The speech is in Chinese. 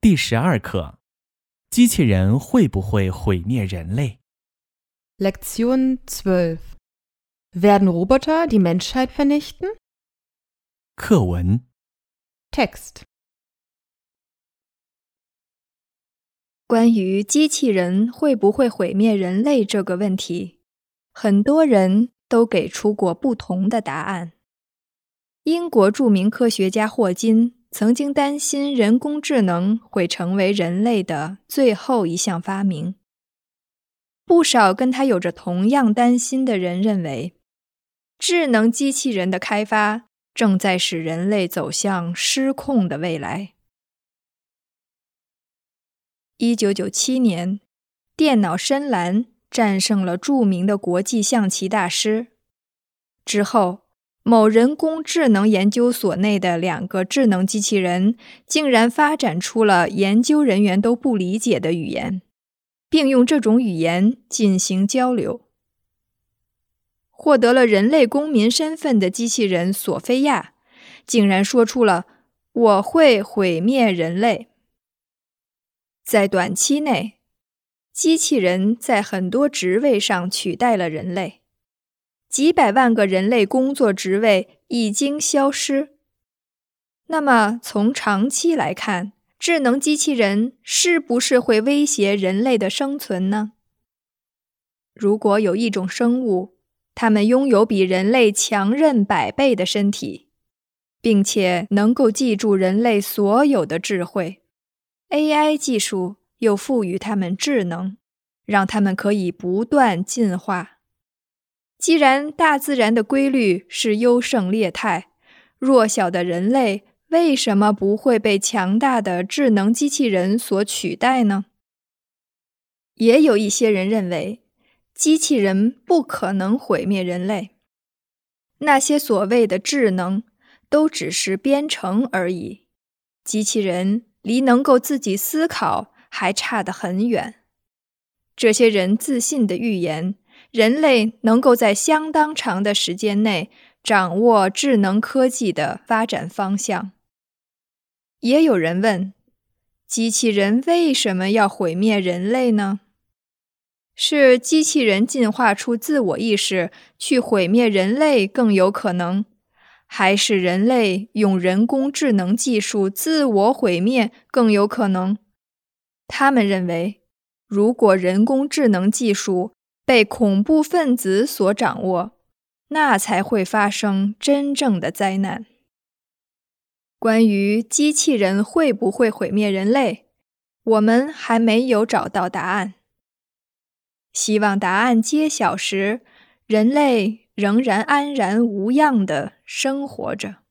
第12课，机器人会不会毁灭人类？ Lektion 12. Werden Roboter die Menschheit vernichten? 课文 Text. 关于机器人会不会毁灭人类这个问题，很多人都给出过不同的答案。英国著名科学家霍金曾经担心人工智能会成为人类的最后一项发明。不少跟他有着同样担心的人认为，智能机器人的开发正在使人类走向失控的未来。1997年，电脑深蓝战胜了著名的国际象棋大师。之后，某人工智能研究所内的2个智能机器人竟然发展出了研究人员都不理解的语言，并用这种语言进行交流。获得了人类公民身份的机器人索菲亚竟然说出了“我会毁灭人类”。在短期内，机器人在很多职位上取代了人类，几百万个人类工作职位已经消失。那么，从长期来看，智能机器人是不是会威胁人类的生存呢？如果有一种生物，它们拥有比人类强韧100倍的身体，并且能够记住人类所有的智慧， AI 技术又赋予它们智能，让它们可以不断进化。既然大自然的规律是优胜劣汰，弱小的人类为什么不会被强大的智能机器人所取代呢？也有一些人认为，机器人不可能毁灭人类。那些所谓的智能都只是编程而已，机器人离能够自己思考还差得很远。这些人自信地预言，人类能够在相当长的时间内掌握智能科技的发展方向。也有人问，机器人为什么要毁灭人类呢？是机器人进化出自我意识去毁灭人类更有可能，还是人类用人工智能技术自我毁灭更有可能？他们认为，如果人工智能技术被恐怖分子所掌握，那才会发生真正的灾难。关于机器人会不会毁灭人类，我们还没有找到答案。希望答案揭晓时，人类仍然安然无恙地生活着。